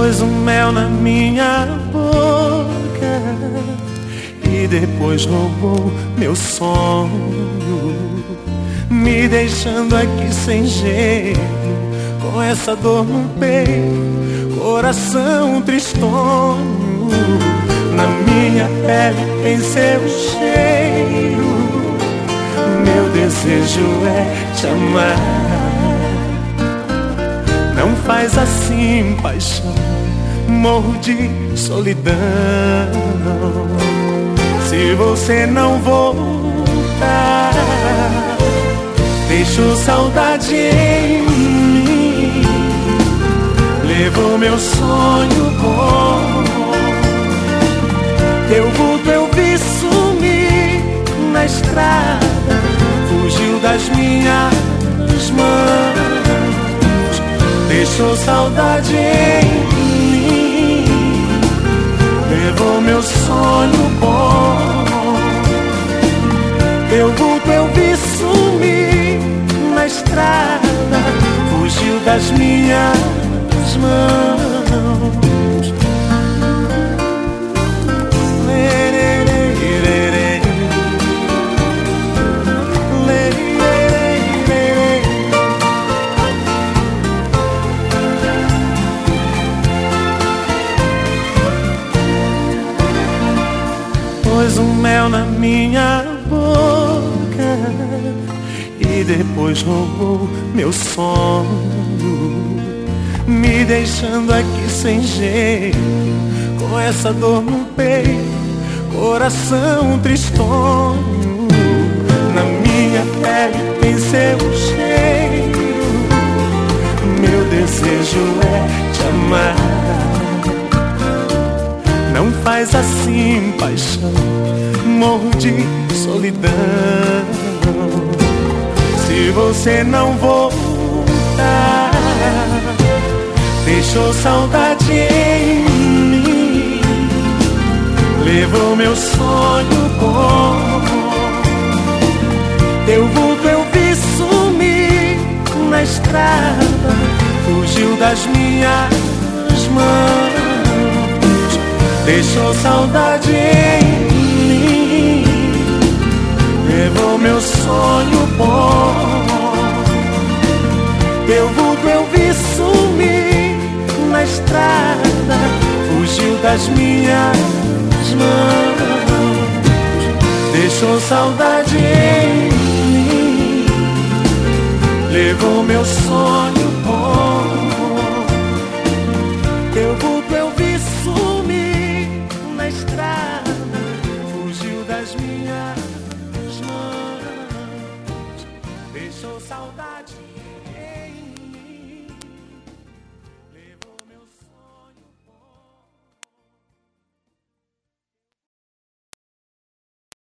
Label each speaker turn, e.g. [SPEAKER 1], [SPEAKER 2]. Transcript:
[SPEAKER 1] Pôs o mel na minha boca e depois roubou meu sonho, me deixando aqui sem jeito, com essa dor no peito, coração tristonho. Na minha pele tem seu cheiro, meu desejo é te amar. Não faz assim, paixão, morro de solidão. Se você não voltar, deixo saudade em mim, levou meu sonho bom. Teu vulto eu vi sumir na estrada, fugiu das minhas mãos, deixou saudade em mim, levou meu sonho bom. Teu vulto eu vi sumir na estrada, fugiu das minhas mãos. Pôs o mel na minha boca e depois roubou meu sonho, me deixando aqui sem jeito, com essa dor no peito, coração tristonho. Na minha pele tem seu cheiro, meu desejo é te amar. Não faz assim, paixão, morro de solidão. Se você não voltar, deixou saudade em mim, levou meu sonho bom. Teu vulto eu vi sumir na estrada, fugiu das minhas mãos, deixou saudade em mim, levou meu sonho bom. Teu vulto eu vi sumir na estrada, fugiu das minhas mãos, deixou saudade em mim, levou meu sonho bom.